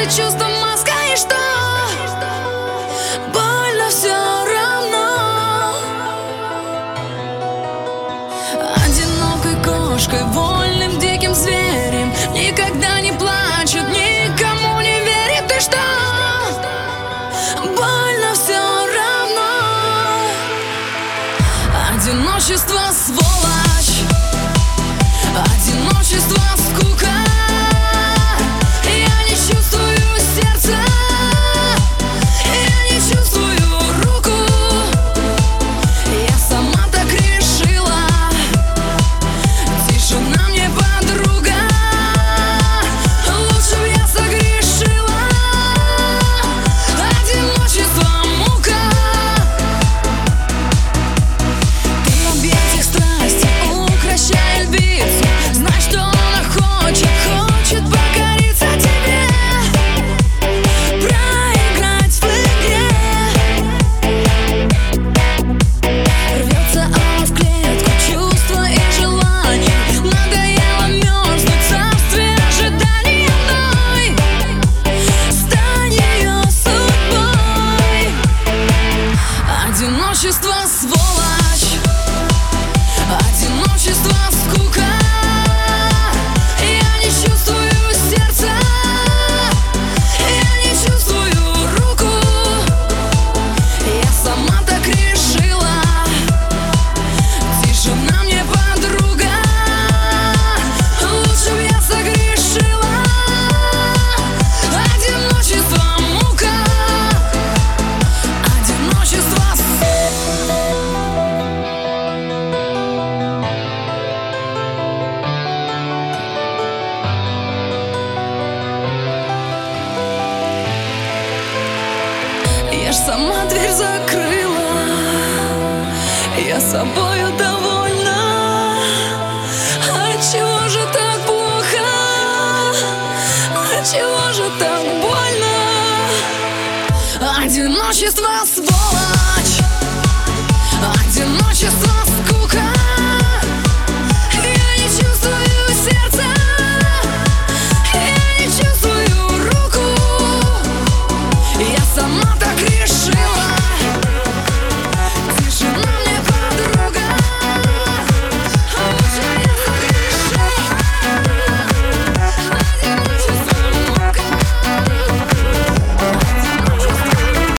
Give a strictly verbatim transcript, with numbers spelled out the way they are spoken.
чувства маска, и что? Больно все равно. Одинокой кошкой, вольным диким зверем, никогда не плачет, никому не верит. И что? Больно все равно. Одиночество сволочь, одиночество скука. Я не чувствую сердца, я не чувствую руку. Я сама так решила, тишина мне подруга. Лучше б я согрешила, одиночество мука. Ты в объятиях страсти укращает биться. Знай, что она хочет, хочет покориться тебе, проиграть в игре. Рвется она в клетку чувства и желаний. Надоело мерзнуть в царстве ожидания мной. Стань ее судьбой. Одиночество сволочь, одиночество скука. Я не чувствую сердца, я не чувствую руку. Я сама так решила, тишина мне подруга. Лучше б я согрешила, одиночество мука. Одиночество я ж сама дверь закрыла, я собою довольна. Отчего же так плохо? Отчего же так больно? Одиночество свобода.